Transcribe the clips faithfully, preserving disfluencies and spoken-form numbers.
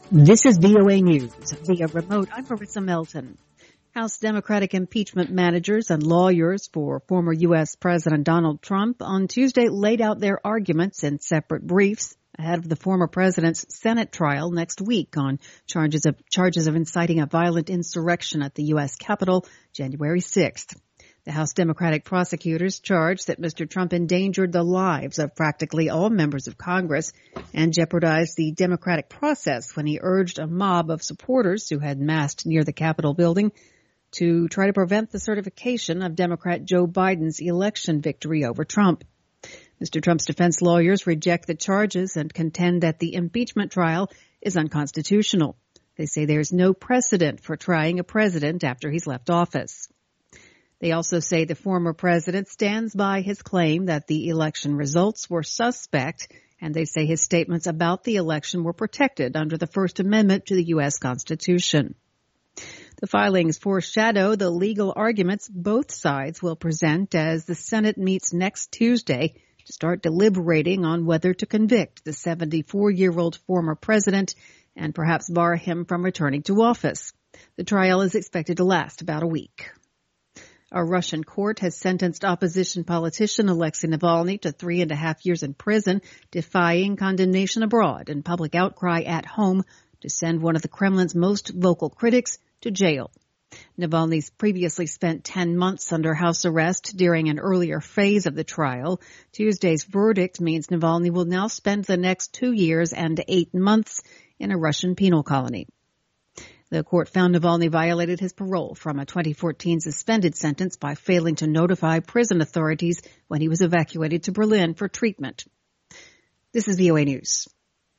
This is V O A News. Via remote, I'm Marissa Melton. House Democratic impeachment managers and lawyers for former U S. President Donald Trump on Tuesday laid out their arguments in separate briefs ahead of the former president's Senate trial next week on charges of charges of inciting a violent insurrection at the U S. Capitol January sixth. The House Democratic prosecutors charged that Mister Trump endangered the lives of practically all members of Congress and jeopardized the democratic process when he urged a mob of supporters who had massed near the Capitol building to try to prevent the certification of Democrat Joe Biden's election victory over Trump. Mister Trump's defense lawyers reject the charges and contend that the impeachment trial is unconstitutional. They say there's no precedent for trying a president after he's left office. They also say the former president stands by his claim that the election results were suspect, and they say his statements about the election were protected under the First Amendment to the U S. Constitution. The filings foreshadow the legal arguments both sides will present as the Senate meets next Tuesday to start deliberating on whether to convict the seventy-four-year-old former president and perhaps bar him from returning to office. The trial is expected to last about a week. A Russian court has sentenced opposition politician Alexei Navalny to three and a half years in prison, defying condemnation abroad and public outcry at home to send one of the Kremlin's most vocal critics to jail. Navalny's previously spent ten months under house arrest during an earlier phase of the trial. Tuesday's verdict means Navalny will now spend the next two years and eight months in a Russian penal colony. The court found Navalny violated his parole from a twenty fourteen suspended sentence by failing to notify prison authorities when he was evacuated to Berlin for treatment. This is V O A News.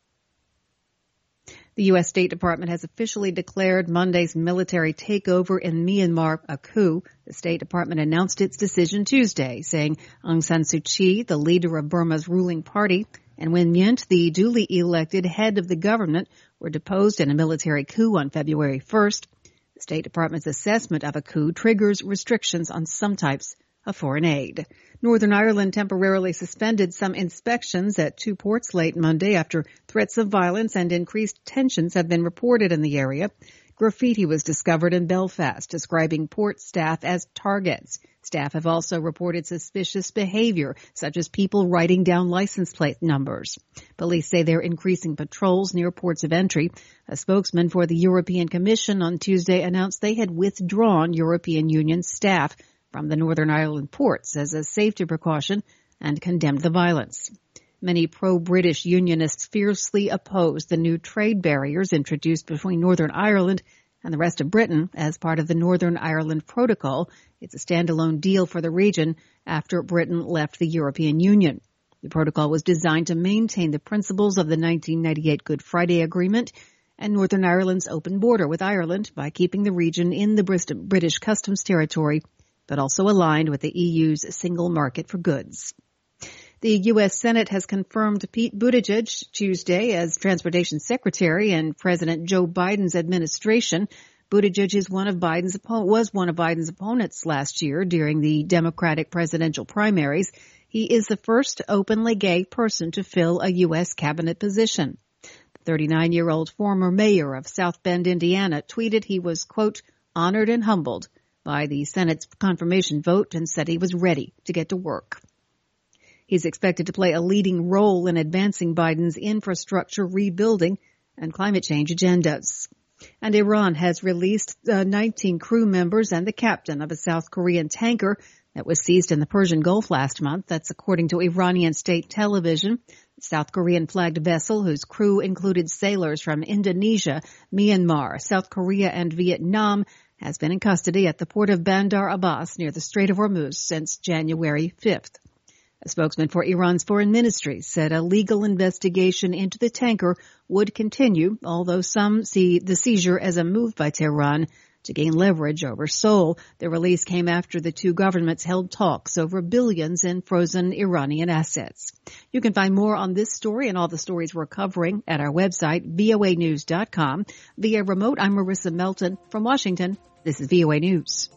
The U S. State Department has officially declared Monday's military takeover in Myanmar a coup. The State Department announced its decision Tuesday, saying Aung San Suu Kyi, the leader of Burma's ruling party, and Win Myint, the duly elected head of the government, were deposed in a military coup on February first. The State Department's assessment of a coup triggers restrictions on some types of foreign aid. Northern Ireland temporarily suspended some inspections at two ports late Monday after threats of violence and increased tensions have been reported in the area. Graffiti was discovered in Belfast, describing port staff as targets. Staff have also reported suspicious behavior, such as people writing down license plate numbers. Police say they're increasing patrols near ports of entry. A spokesman for the European Commission on Tuesday announced they had withdrawn European Union staff from the Northern Ireland ports as a safety precaution and condemned the violence. Many pro-British unionists fiercely opposed the new trade barriers introduced between Northern Ireland and the rest of Britain as part of the Northern Ireland Protocol. It's a standalone deal for the region after Britain left the European Union. The protocol was designed to maintain the principles of the nineteen ninety-eight Good Friday Agreement and Northern Ireland's open border with Ireland by keeping the region in the British customs territory, but also aligned with the E U's single market for goods. The U S. Senate has confirmed Pete Buttigieg Tuesday as Transportation Secretary in President Joe Biden's administration. Buttigieg is one of Biden's was one of Biden's opponents last year during the Democratic presidential primaries. He is the first openly gay person to fill a U S cabinet position. The thirty-nine-year-old former mayor of South Bend, Indiana, tweeted he was, quote, honored and humbled by the Senate's confirmation vote and said he was ready to get to work. He's expected to play a leading role in advancing Biden's infrastructure rebuilding and climate change agendas. And Iran has released uh, nineteen crew members and the captain of a South Korean tanker that was seized in the Persian Gulf last month. That's according to Iranian state television. The South Korean flagged vessel, whose crew included sailors from Indonesia, Myanmar, South Korea, and Vietnam, has been in custody at the port of Bandar Abbas near the Strait of Hormuz since January fifth. A spokesman for Iran's foreign ministry said a legal investigation into the tanker would continue, although some see the seizure as a move by Tehran to gain leverage over Seoul. The release came after the two governments held talks over billions in frozen Iranian assets. You can find more on this story and all the stories we're covering at our website, V O A news dot com. Via remote, I'm Marissa Melton from Washington. This is V O A News.